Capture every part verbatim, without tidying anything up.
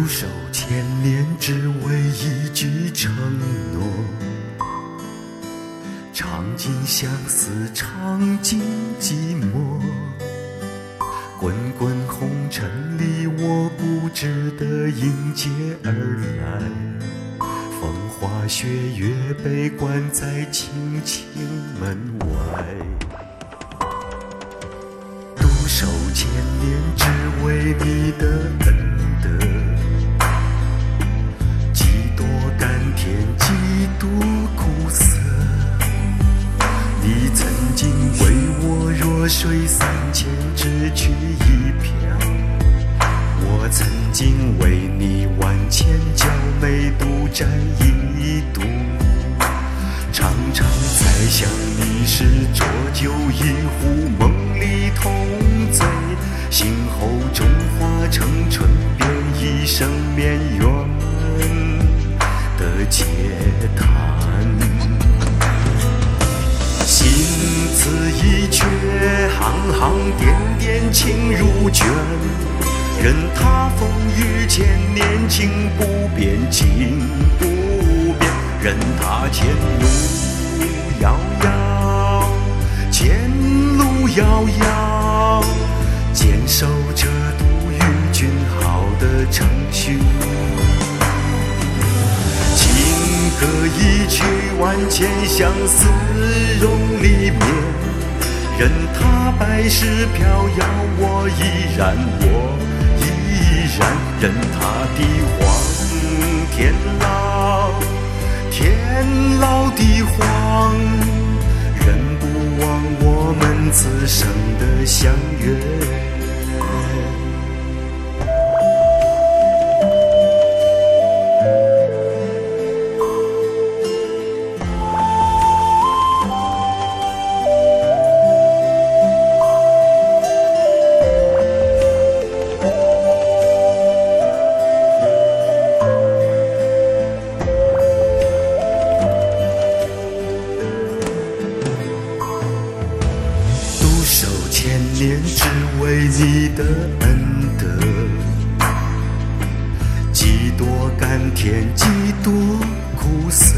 守千年，只为一句承诺。尝尽相思，尝尽寂寞。滚滚红尘里，我不值得迎接而来。风花雪月，被关在青青门外。独守千年，只为你的恩德。几多甘甜，几多苦涩。你曾经为我弱水三千，只取一瓢。我曾经为你万千娇美，独占一肚。常常在想，你是浊酒一壶，梦里同醉，醒后中化成春，变一生绵远的嗟叹。心字一阙，行行点点情如卷。任他风雨千年，情不变，情不变。任他前路遥遥，前路遥遥。坚守这独与君好的程序。情歌一曲，万千相思容里面。任他百世飘摇，我依然，我依然。任他地荒天老，天老地荒。任不忘我们此生的相约。千年，只为你的恩德。几多甘甜，几多苦涩。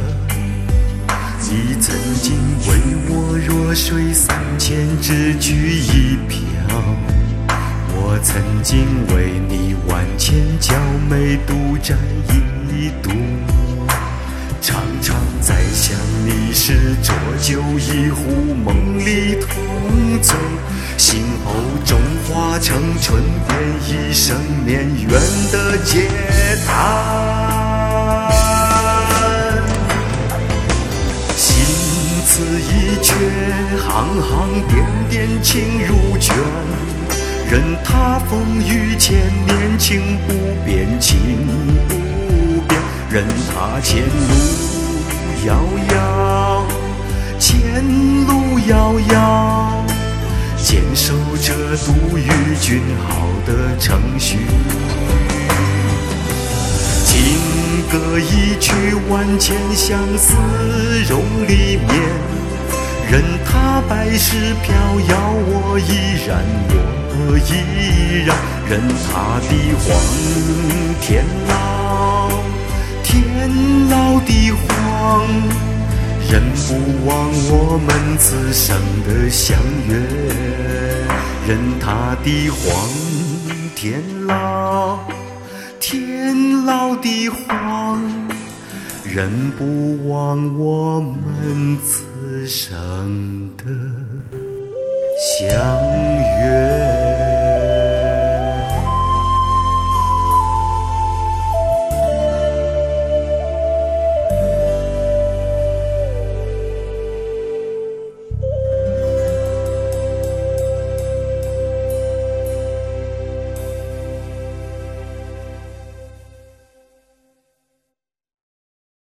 你曾经为我弱水三千，只取一瓢。我曾经为你万千娇美，独占一肚。常常在想，你是浊酒一壶，梦里同醉，醒后中化成春，变一生绵远的嗟叹。心字一阙，行行点点情如卷。任他风雨千年，情不变，情不变。任他前路遥遥，前路遥遥。坚守这独与君好的程序。情歌一曲，万千相思容里面。任他百世飘摇，我依然，我依然。任他地荒天老，天老地荒。任不忘我们此生的相约。任他地荒天老，天老地荒。任不忘我们此生的相约。